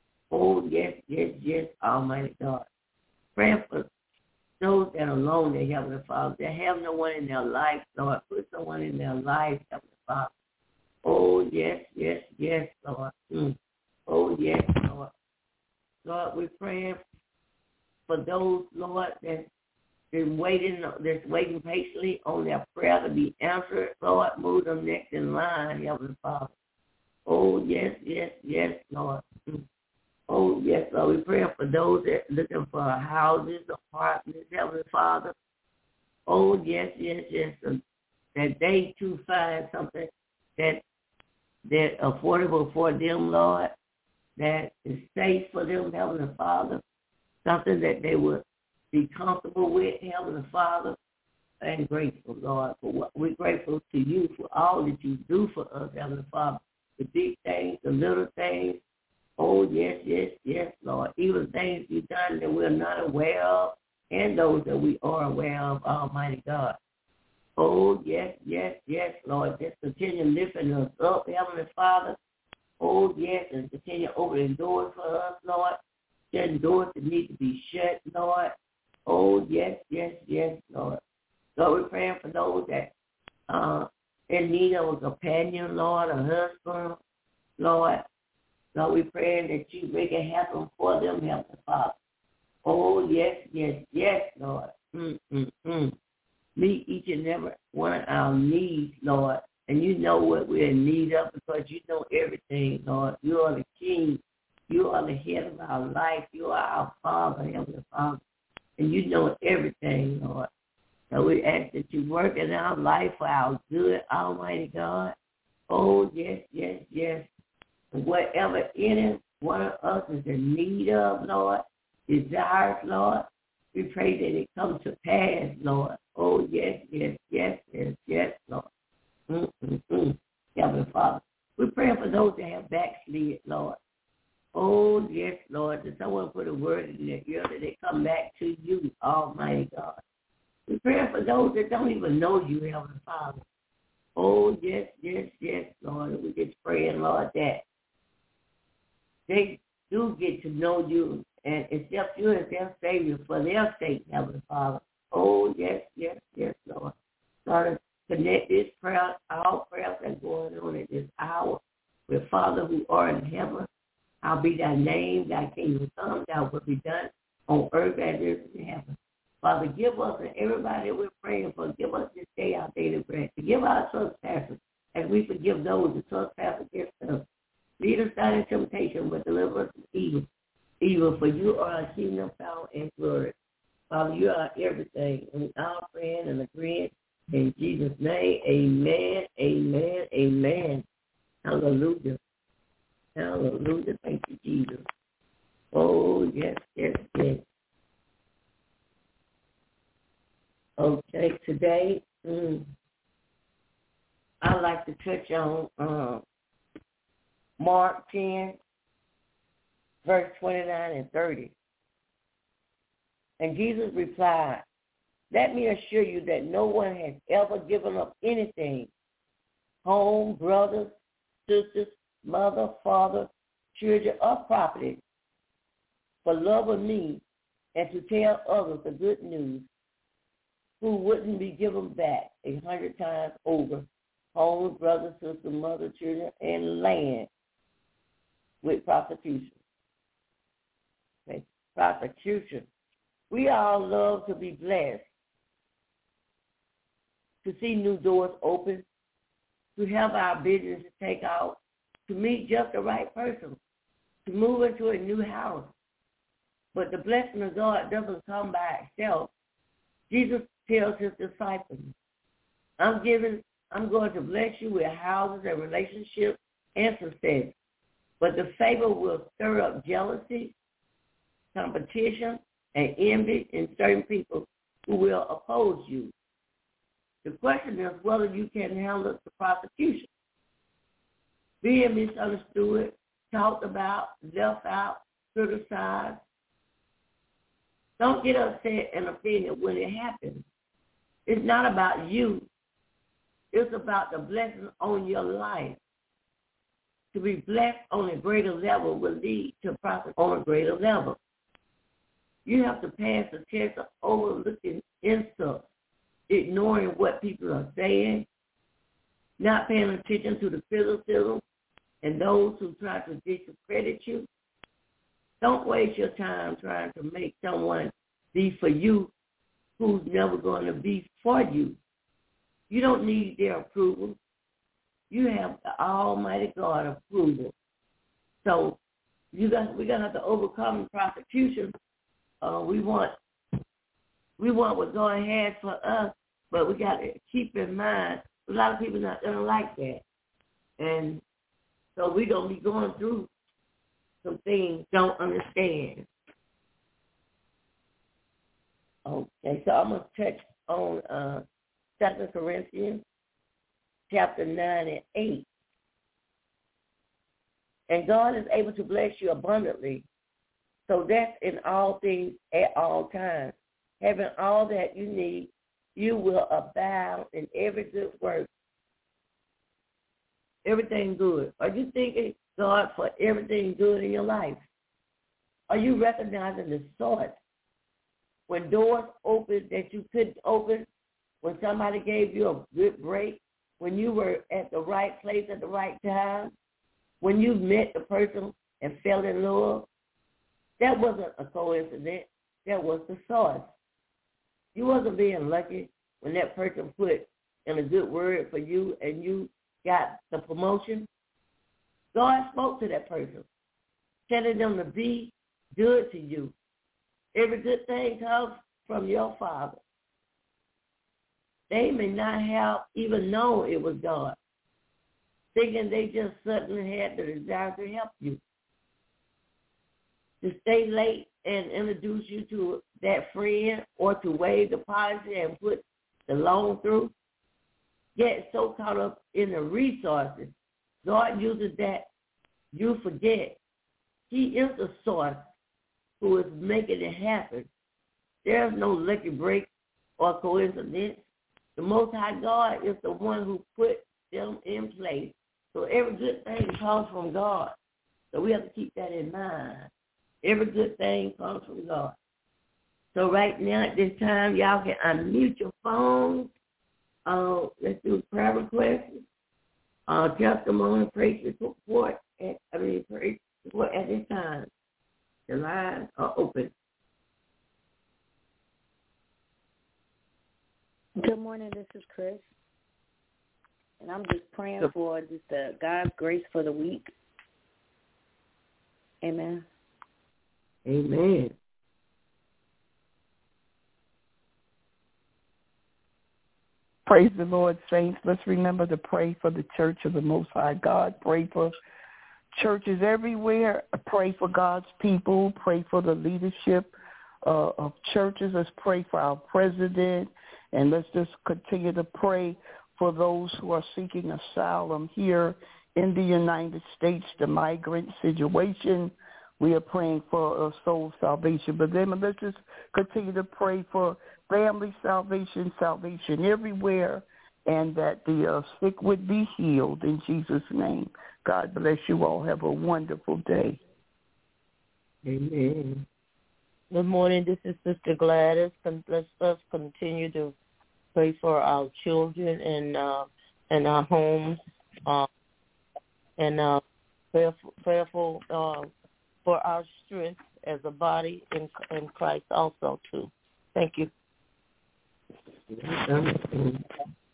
Oh, yes, yes, yes, Almighty God. Pray for those that are lonely, Heavenly Father, that have no one in their life, Lord. Put someone in their life, Heavenly Father. Oh, yes, yes, yes, Lord. Mm. Oh, yes, Lord. Lord, we're praying for those, Lord, that's been waiting, that's waiting patiently on their prayer to be answered. Lord, move them next in line, Heavenly Father. Oh, yes, yes, yes, Lord. Mm. Oh, yes, Lord. We're praying for those that are looking for houses, apartments, Heavenly Father. Oh, yes, yes, yes. That they, too, find something that that's affordable for them, Lord, that is safe for them, Heavenly Father, something that they would be comfortable with, Heavenly Father, and grateful, Lord, for what we're grateful to you for all that you do for us, Heavenly Father, the big things, the little things. Oh, yes, yes, yes, Lord, even things you've done that we're not aware of and those that we are aware of, Almighty God. Oh, yes, yes, yes, Lord. Just continue lifting us up, Heavenly Father. Oh, yes, and continue opening doors for us, Lord. Shutting doors that need to be shut, Lord. Oh, yes, yes, yes, Lord. Lord, we're praying for those that uh in need of a companion, Lord, a husband, Lord. Lord, we praying that you make it happen for them, Heavenly Father. Oh, yes, yes, yes, Lord. Mm, mm, mm. Meet each and every one of our needs, Lord. And you know what we're in need of because you know everything, Lord. You are the King. You are the head of our life. You are our Father, Heavenly Father. And you know everything, Lord. So we ask that you work in our life for our good, Almighty God. Oh, yes, yes, yes. And whatever any one of us is in need of, Lord, desires, Lord, we pray that it comes to pass, Lord. Oh, yes, yes, yes, yes, yes, Lord. Mm-mm-mm. Heavenly Father, we pray for those that have backslid, Lord. Oh, yes, Lord, that someone put a word in their ear that they come back to you, Almighty God. We pray for those that don't even know you, Heavenly Father. Oh, yes, yes, yes, Lord. We just praying, Lord, that they do get to know you and accept you as their Savior for their sake, Heavenly Father. Oh, yes, yes, yes, Lord. Lord, connect this prayer, all prayers that are going on at this hour with Father who art in heaven. I'll be thy name, thy kingdom come, thy will be done on earth as it is in heaven. Father, give us and everybody that we're praying for, give us this day our daily bread. Forgive our trespasses as we forgive those who trespass against us. Lead us not into temptation, but deliver us from evil. Evil, for you are our kingdom, power, and glory. Father, you are everything. And we all praying and agreeing in Jesus' name. Amen, amen, amen. Hallelujah. Hallelujah. Thank you, Jesus. Oh, yes, yes, yes. Okay, today, mm, I'd like to touch on uh, Mark ten, verse twenty-nine and thirty. And Jesus replied, let me assure you that no one has ever given up anything, home, brothers, sisters, mother, father, children, or property, for love of me and to tell others the good news, who wouldn't be given back a hundred times over, home, brother, sister, mother, children, and land with prosecution. Okay. Prosecution. We all love to be blessed, to see new doors open, to have our business to take out, to meet just the right person, to move into a new house. But the blessing of God doesn't come by itself. Jesus tells his disciples, I'm giving, I'm going to bless you with houses and relationships and success. But the favor will stir up jealousy, competition, and envy in certain people who will oppose you. The question is whether you can handle the prosecution. Being misunderstood, talked about, left out, criticized. Don't get upset and offended when it happens. It's not about you. It's about the blessing on your life. To be blessed on a greater level will lead to profit on a greater level. You have to pass the test of overlooking insults, ignoring what people are saying, not paying attention to the criticism and those who try to discredit you. Don't waste your time trying to make someone be for you who's never going to be for you. You don't need their approval. You have the Almighty God approval. So you got, we're gonna have to overcome prosecution. Uh, we want we want what God has for us, but we got to keep in mind a lot of people are not gonna like that, and so we're gonna be going through some things don't understand. Okay, so I'm gonna touch on uh, Second Corinthians chapter nine and eight. And God is able to bless you abundantly. So that's in all things at all times. Having all that you need, you will abound in every good work. Everything good. Are you thanking God for everything good in your life? Are you recognizing the source? When doors open that you couldn't open, when somebody gave you a good break, when you were at the right place at the right time, when you met the person and fell in love, that wasn't a coincidence. That was the source. You wasn't being lucky when that person put in a good word for you and you got the promotion. God spoke to that person, telling them to be good to you. Every good thing comes from your Father. They may not have even known it was God, thinking they just suddenly had the desire to help you. To stay late and introduce you to that friend or to waive the policy and put the loan through. Get so caught up in the resources. God uses that. You forget. He is the source who is making it happen. There's no lucky break or coincidence. The Most High God is the one who put them in place. So every good thing comes from God. So we have to keep that in mind. Every good thing comes from God. So right now at this time, y'all can unmute your phones. Uh, let's do prayer requests, uh, testimony, praise report. At, I mean, praise report at this time. The lines are open. Good morning. This is Chris, and I'm just praying for just uh, God's grace for the week. Amen. Amen. Praise the Lord, saints. Let's remember to pray for the Church of the Most High God. Pray for churches everywhere. Pray for God's people. Pray for the leadership uh, of churches. Let's pray for our president. And let's just continue to pray for those who are seeking asylum here in the United States, the migrant situation. We are praying for uh, soul salvation. But then let's just continue to pray for family salvation, salvation everywhere, and that the uh, sick would be healed in Jesus' name. God bless you all. Have a wonderful day. Amen. Good morning. This is Sister Gladys. Let's us continue to pray for our children and uh, and our homes, uh, and uh, prayerful, prayerful uh, for our strength as a body in, in Christ also, too. Thank you. Good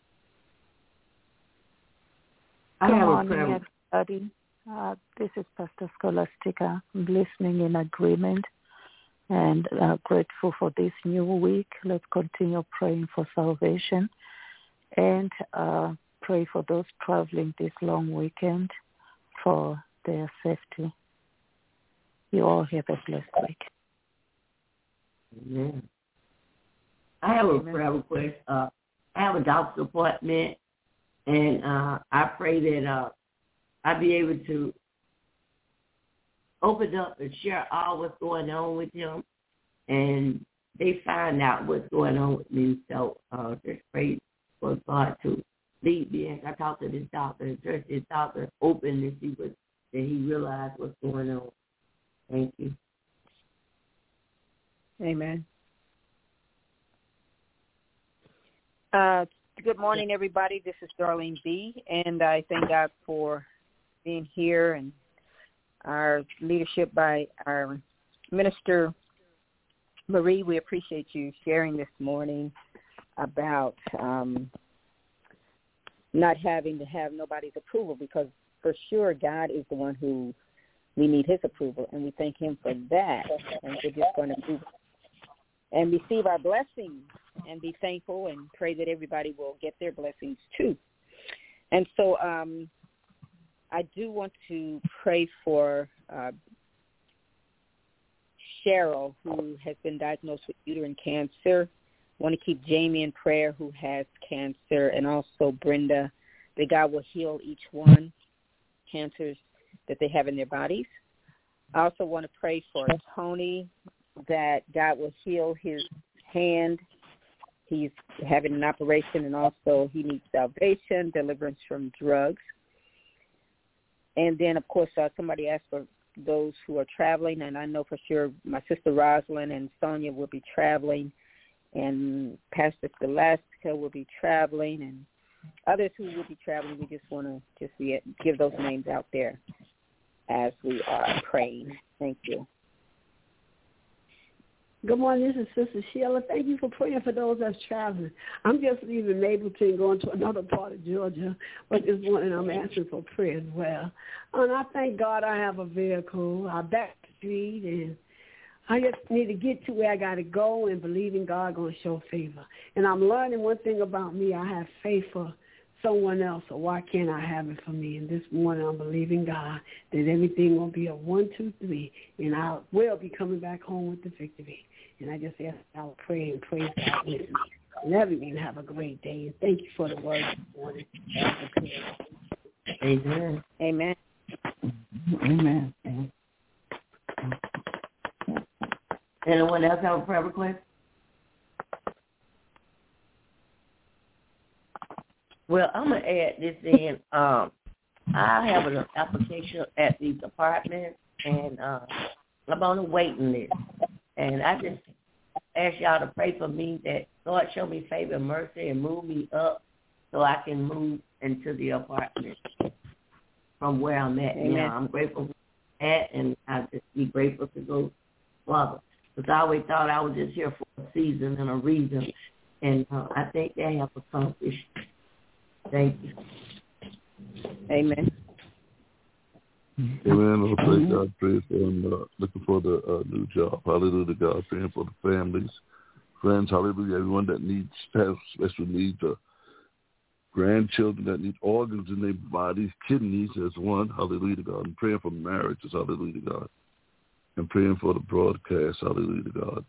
morning, everybody. Uh, this is Pastor Scholastica. I'm listening in agreement and uh, grateful for this new week. Let's continue praying for salvation and uh, pray for those traveling this long weekend for their safety. You all have a blessed week. Amen. I have a Amen. prayer request. Uh, I have a doctor's appointment, and uh, I pray that uh, I'll be able to open up and share all what's going on with him, and they find out what's going on with me. So uh, just pray for God to lead me as I talk to this doctor and trust this doctor open to see what, that he realizes what's going on. Thank you. Amen. Uh, good morning, everybody. This is Darlene B., and I thank God for being here and our leadership by our Minister Marie. We appreciate you sharing this morning about um, not having to have nobody's approval, because for sure God is the one who we need his approval, and we thank him for that. And we're just going to move and receive our blessings and be thankful and pray that everybody will get their blessings too. And so um, I do want to pray for uh, Cheryl, who has been diagnosed with uterine cancer. I want to keep Jamie in prayer, who has cancer, and also Brenda, that God will heal each one, cancers that they have in their bodies. I also want to pray for Tony, that God will heal his hand. He's having an operation, and also he needs salvation, deliverance from drugs. And then, of course, uh, somebody asked for those who are traveling, and I know for sure my sister Rosalind and Sonia will be traveling, and Pastor Scholastica will be traveling, and others who will be traveling. We just want to just be, give those names out there. as we are praying. Thank you. Good morning. This is Sister Sheila. Thank you for praying for those that's traveling. I'm just leaving Mapleton, going to another part of Georgia, but this morning I'm asking for prayer as well. And I thank God I have a vehicle. I back the street, and I just need to get to where I got to go and believe in God going to show favor. And I'm learning one thing about me. I have faith for someone else, so why can't I have it for me? And this morning I'm believing God that everything will be a one, two, three, and I will be coming back home with the victory. And I just ask y'all to pray and praise God with me. And everyone have a great day. And thank you for the word this morning. Amen. Amen. Amen. Anyone else have a prayer request? Well, I'm going to add this in. Um, I have an application at these apartments, and uh, I'm on a waiting list. And I just ask y'all to pray for me that God show me favor and mercy and move me up so I can move into the apartment from where I'm at Amen. now. I'm grateful for that, and I just be grateful to go farther. Because I always thought I was just here for a season and a reason, and uh, I think they have accomplished. Thank you. Amen. Amen. I praise God, praise God. Uh, looking for the uh, new job. Hallelujah, God. Praying for the families, friends. Hallelujah. Everyone that needs has special needs. Uh, grandchildren that need organs in their bodies, kidneys as one. Hallelujah, God. And praying for marriages. Hallelujah, God. And praying for the broadcast. Hallelujah, God.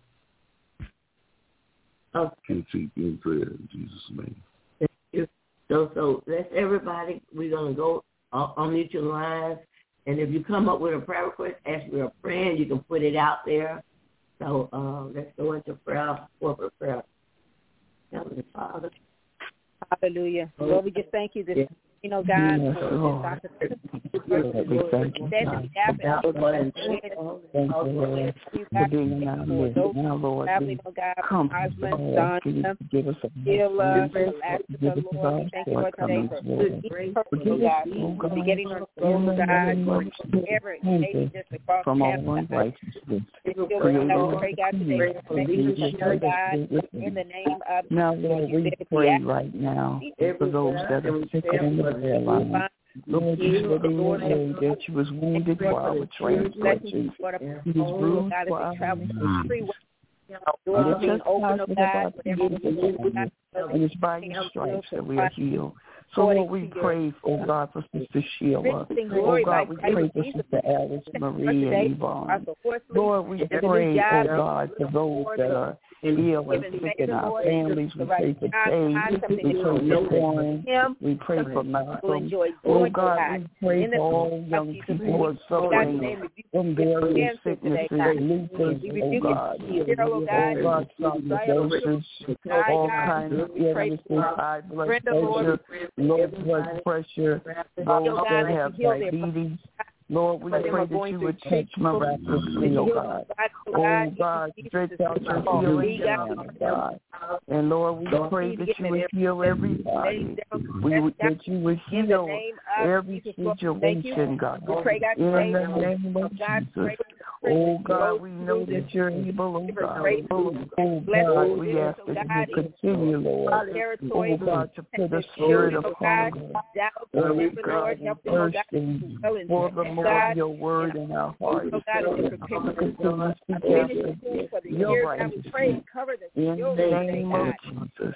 Okay. Keep in prayer in Jesus' name. Thank you. So, so let's everybody. We're gonna go uh, unmute your lines. And if you come up with a prayer request as we're praying, you can put it out there. So uh, let's go into prayer, corporate prayer. Heavenly Father. Hallelujah. Lord, we just thank you this, you know, God, Yes, for Lord. this We thank you, God. Thank you, Lord, for being in our midst. Now, Lord, we come to you, asking you to give us a Healer, give Alaska, us Lord, we thank you for today shortcomings, for Lord. each person, God, for beginning of the road, God, every nation just across from all heaven, God. unrighteousness. Still, God, we pray, God, today, thank you for God, in the name of Now, Lord, we pray right now for those that are sick in the prayer line. Lord, you said in your word that you was wounded for our transgressions. He was bruised for our iniquities. Your chastisement of our peace is upon us, and it's by your stripes that we are healed. So, Lord, we pray, oh God, for Sister Sheila. Oh God, we pray for Sister Alice, Marie, and Yvonne. Lord, we pray, oh God, for those that are ill and sick in our families. We pray for Kay. We pray for Warren. We pray for Malcolm. Oh God, we pray for all young people who are suffering from various sicknesses, lupus, oh God. Oh God, sarcoidosis, all kinds of illnesses, high blood pressure, low blood pressure, those that have diabetes. Lord, we pray that you would touch miraculously, oh God. Oh God, stretch out your healing hand, oh God. And Lord, we pray that you would heal everybody. We would, that you would heal every situation, God. In the name of Jesus. Oh God, we know that you're able, oh God. Oh God, we ask that you continue, Lord. Oh God, to put a spirit of hunger. Oh God, and thirsting for the more of your word in our hearts. Continue to speak after your righteousness. In the name of Jesus.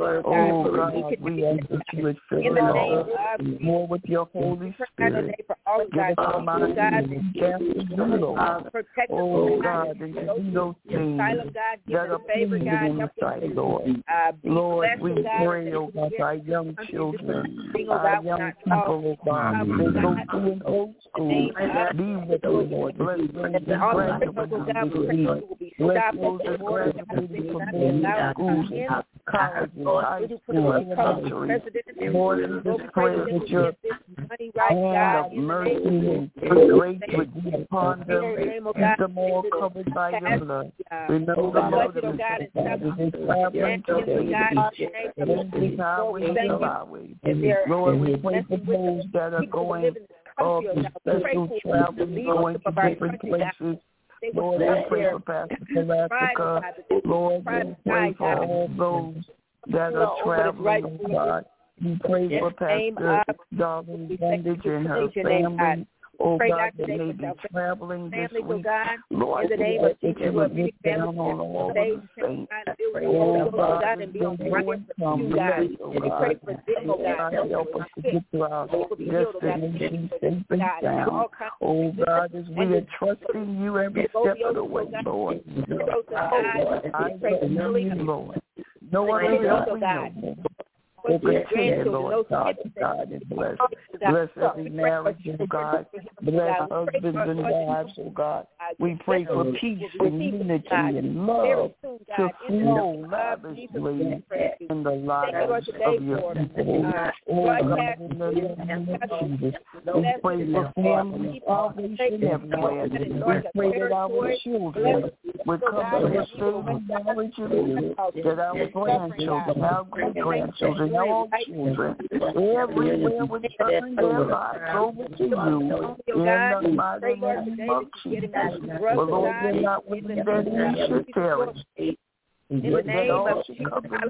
Oh God, we ask that you would fill us all more with your Holy Spirit. Give us a mind to cast you, Lord. Oh God, and to do those things that are pleasing in the sight, Lord. Lord, we pray, oh God, for our young children, our young people, oh God, they go through and go school. Be with them, Lord. Bless them to graduate this week. Bless those that graduated from various schools, colleges, high school, elementary. Lord, we just pray that your hand of mercy and grace would be upon them. Keep them all covered by your blood. Remember the mothers that is traveling today, and in this highway and byways. Lord, we pray for those that are going all country, the oh God. We pray special for travel the going leadership to of our different country, God. places. They will Lord, stop we pray their for Pastor pride, oh Palatica. God, that they will Lord, pride we and pray pride, for God. all those that Lord, are over this right traveling, oh God. We pray in for the name Pastor of Darlene we thank Bondage you, and her praise your name, God. family. Oh Pray, God, God, that today may for be salvation traveling this families, oh week. God. Lord, In the name we of ask that Jesus, you Lord, would many look down families on all of saved, the saints. God, filled with the Oh Holy Ghost, oh God, God, as and be they on go fire and for come, you, God. bless, oh We pray God. for them, oh God. God, Those help who us are to sick, get to our they will be healed, oh God. destination For safe and God, sound. all kinds of Oh God, as we are and trusting you every step of the way, Lord. I pray for know you, healing. Lord. No other help we know. Oh, continue, Lord God, to God and bless. Bless every marriage, oh God. Bless husbands and wives, oh God. We pray for peace and unity and love to flow lavishly in the lives of your people. Oh God, in the name of Jesus, we pray for family salvation everywhere. We pray that our children will come to the saving knowledge of you, that our grandchildren, our great-grandchildren, all children, everywhere would turn their lives over to you in the mighty name of Jesus. For Lord, we're not willing that we should perish. In the name of Jesus,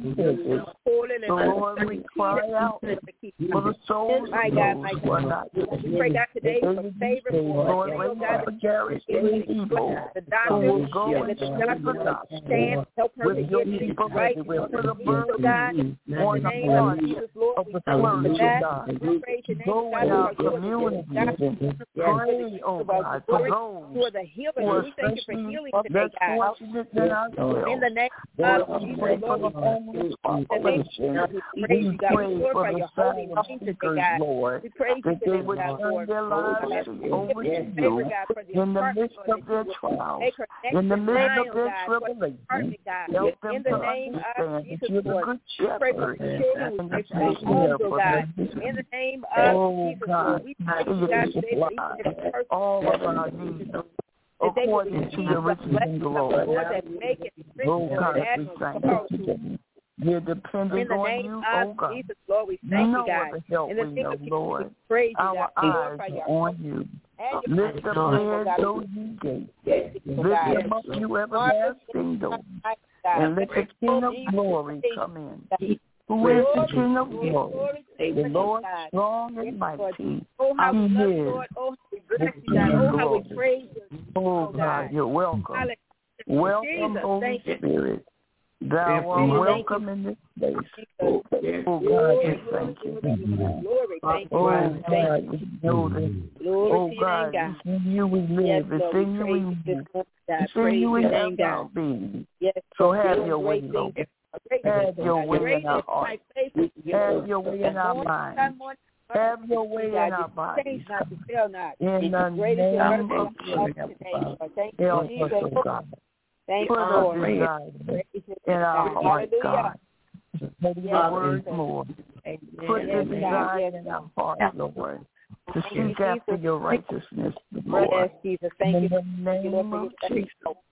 so Lord, we cry out for the souls my of God, those my who are not we pray God today for favor for Lord, raise up a garrison people the who will doctors, go and and the share the doctors stand, gospel help her to with your get people right. everywhere. Put a So burden God, on in the the name heart of Jesus, Lord, of we the thank you clergy, for that. God. We praise your name, Go God, in our because you are the communities and pray, oh God, for those who are the healers. who are We thank you for especially healing today, less God. fortunate than ourselves. In the name Lord, of we Jesus, pray for Lord, the homeless population. we We you, God. pray We for glorify the your holy silent name today, seekers, God. Lord, We praise you that they today, would God, turn Lord. their lives over to you in the midst of their trials, in the midst of their tribulations. Help them to understand that you're the good shepherd and the savior for them. In the name of Oh Jesus, God, we continue to supply all of our needs according to your riches and glory. Oh God, we thank you today. We're depending on you, oh God. Jesus, Lord, we thank no you, God. other help In the we know, Lord. Praise you, Our God. eyes are on you. Lift up your heads, O ye gates. Lift them up, you everlasting doors. And let the King of glory come in. Who is the King of glory? The Lord strong and mighty. Oh, how we He love is you, Lord. Oh, how we bless you, God. Oh, how we praise you. Oh, God, you're welcome. Welcome, Holy Spirit. Thou art welcome in this place. Oh, God, we thank you. Oh, God, we know that. Oh, God, it's in you we live. It's in you we move. It's in you we have our being. So have your way, Lord. Have your way in our hearts. Have your way in our minds. Have your way in our bodies. In the name of Jesus. Help us, oh God. Thank Put you, a Lord. desire in our heart, God. Study your word more. Put the desire in our heart, Lord, to seek after your righteousness, Lord. In the name of Jesus.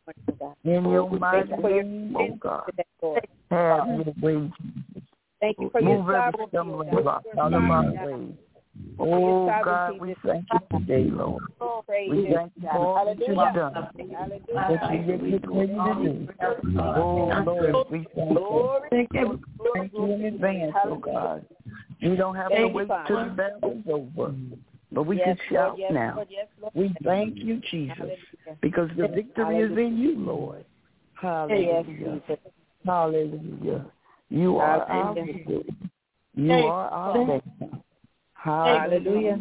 In your mighty name, oh God. Have your way, Jesus. Thank you for Move your every stumbling block out of our way. Oh, God, we thank you today, Lord. We thank you for all that you've done, that you're getting ready to do. Oh, Lord, we thank you. Thank you, thank you in advance, oh, God. We don't have to wait till the battle's over, but we can shout now. We thank you, Jesus, because the victory is in you, Lord. Hallelujah. Hallelujah. You are our victory. You are our victory. Hallelujah.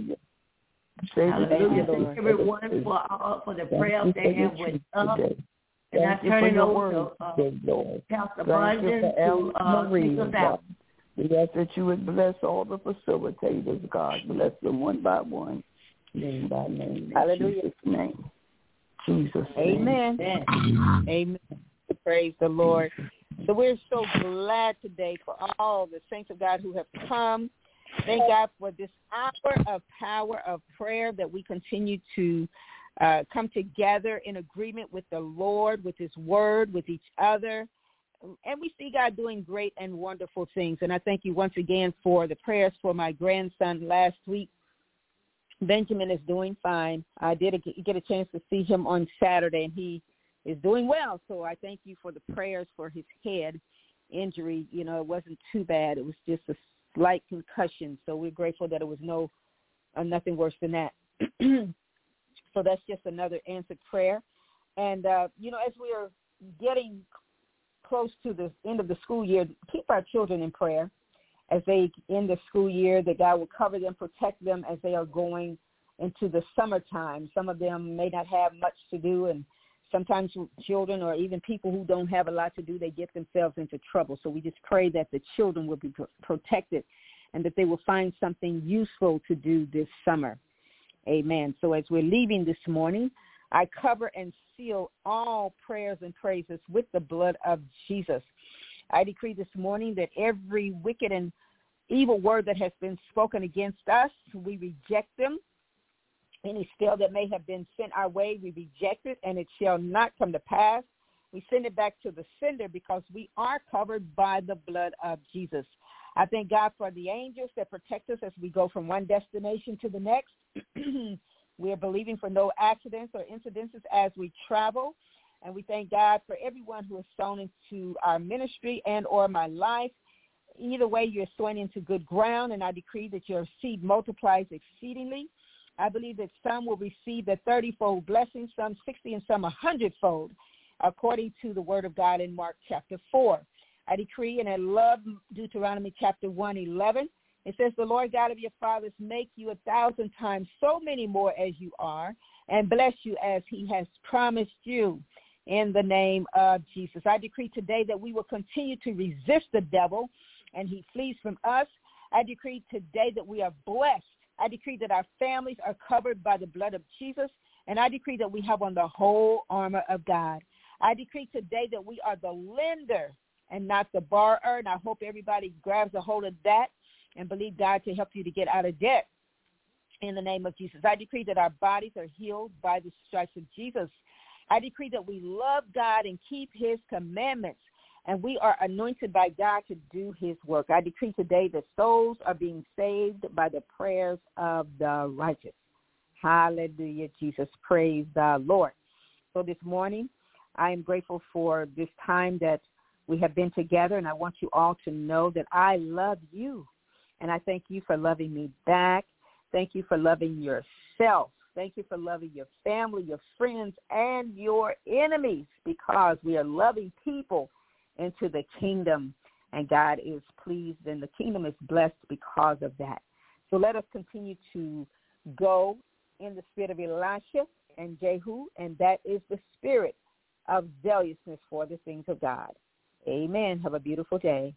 Hallelujah. Thank everyone for uh, for the prayers they have went up. And I turn it over to uh, Pastor Bunyan to uh, take us out. We ask that you would bless all the facilitators, God. Bless them one by one, name by name. Hallelujah. Jesus' name. Jesus' name. Amen. Amen. Praise the Lord. So we're so glad today for all the saints of God who have come. Thank God for this hour of power of prayer that we continue to uh, come together in agreement with the Lord, with his word, with each other. And we see God doing great and wonderful things. And I thank you once again for the prayers for my grandson last week. Benjamin is doing fine. I did get a chance to see him on Saturday, and he is doing well. So I thank you for the prayers for his head injury. You know, it wasn't too bad. It was just a slight concussion. So we're grateful that it was no uh, nothing worse than that. So that's just another answered prayer. And, uh, you know, as we are getting close to the end of the school year, keep our children in prayer as they end the school year, that God will cover them, protect them as they are going into the summertime. Some of them may not have much to do, and sometimes children or even people who don't have a lot to do, they get themselves into trouble. So we just pray that the children will be pro- protected and that they will find something useful to do this summer. Amen. So as we're leaving this morning, I cover and seal all prayers and praises with the blood of Jesus. I decree this morning that every wicked and evil word that has been spoken against us, we reject them. Any spell that may have been sent our way, we reject it, and it shall not come to pass. We send it back to the sender because we are covered by the blood of Jesus. I thank God for the angels that protect us as we go from one destination to the next. We are believing for no accidents or incidences as we travel. And we thank God for everyone who has sown into our ministry and or my life. Either way, you're sowing into good ground, and I decree that your seed multiplies exceedingly. I believe that some will receive the thirty-fold blessing, some sixty, and some a hundredfold, according to the word of God in Mark chapter four. I decree, and I love Deuteronomy chapter one eleven. It says, the Lord God of your fathers make you a thousand times so many more as you are, and bless you as he has promised you, in the name of Jesus. I decree today that we will continue to resist the devil, and he flees from us. I decree today that we are blessed. I decree that our families are covered by the blood of Jesus, and I decree that we have on the whole armor of God. I decree today that we are the lender and not the borrower, and I hope everybody grabs a hold of that and believe God to help you to get out of debt in the name of Jesus. I decree that our bodies are healed by the stripes of Jesus. I decree that we love God and keep his commandments, and we are anointed by God to do his work. I decree today that souls are being saved by the prayers of the righteous. Hallelujah, Jesus. Praise the Lord. So this morning, I am grateful for this time that we have been together, and I want you all to know that I love you, and I thank you for loving me back. Thank you for loving yourself. Thank you for loving your family, your friends, and your enemies, because we are loving people into the kingdom, and God is pleased, and the kingdom is blessed because of that. So let us continue to go in the spirit of Elisha and Jehu, and that is the spirit of zealousness for the things of God. Amen. Have a beautiful day.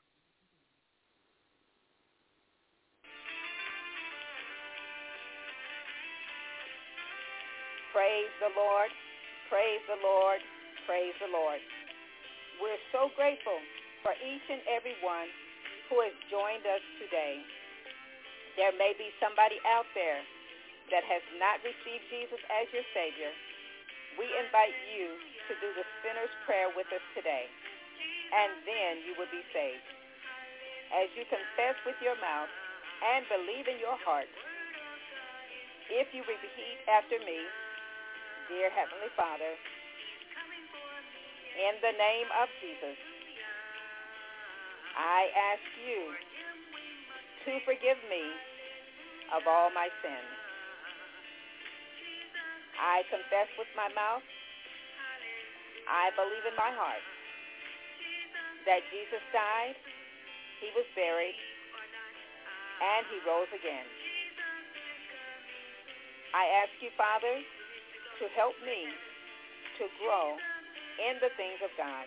Praise the Lord, praise the Lord, praise the Lord. We're so grateful for each and every one who has joined us today. There may be somebody out there that has not received Jesus as your Savior. We invite you to do the sinner's prayer with us today, and then you will be saved. As you confess with your mouth and believe in your heart, if you repeat after me, dear Heavenly Father, in the name of Jesus, I ask you to forgive me of all my sins. I confess with my mouth, I believe in my heart that Jesus died, he was buried, and he rose again. I ask you, Father, to help me to grow in the things of God.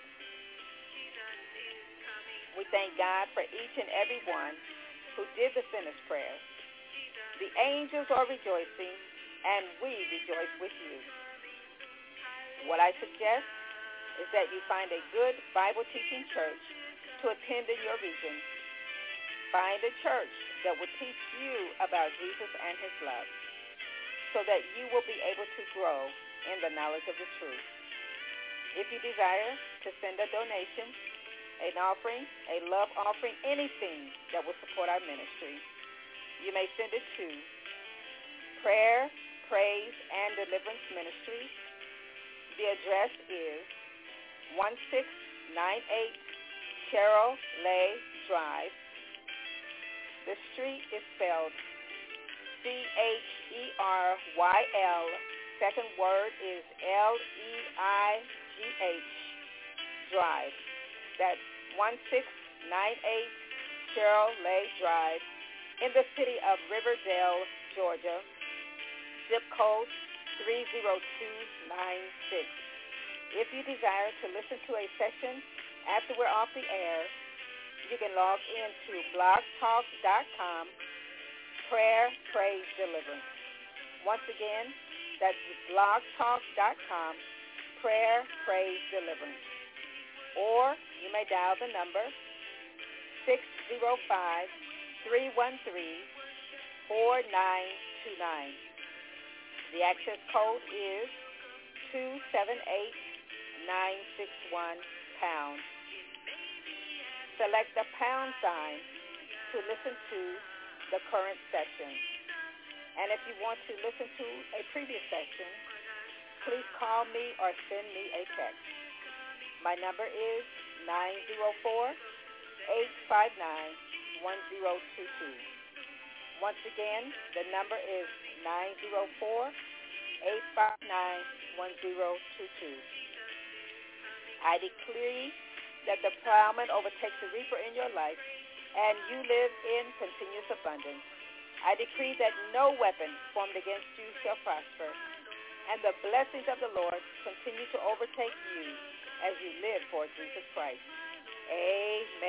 We thank God for each and every one who did the sinner's prayer. The angels are rejoicing, and we rejoice with you. What I suggest is that you find a good Bible-teaching church to attend in your region. Find a church that will teach you about Jesus and his love, so that you will be able to grow in the knowledge of the truth. If you desire to send a donation, an offering, a love offering, anything that will support our ministry, you may send it to Prayer, Praise, and Deliverance Ministries. The address is one six nine eight Cheryl Lay Drive. The street is spelled C H E R Y L. Second word is L E I G H Drive. That's one six nine eight Cheryl Lay Drive in the city of Riverdale, Georgia. Zip code three zero two nine six. If you desire to listen to a session after we're off the air, you can log into blog talk dot com, Prayer, Praise, Deliverance. Once again, that's blog talk dot com, Prayer, Praise, Deliverance. Or you may dial the number six zero five, three one three, four nine two nine. The access code is two seven eight nine six one pound. Select the pound sign to listen to the current session. And if you want to listen to a previous session, please call me or send me a text. My number is nine zero four, eight five nine, one zero two two. Once again, the number is nine zero four, eight five nine, one zero two two. I decree that the plowman overtakes the reaper in your life, and you live in continuous abundance. I decree that no weapon formed against you shall prosper, and the blessings of the Lord continue to overtake you as you live for Jesus Christ. Amen.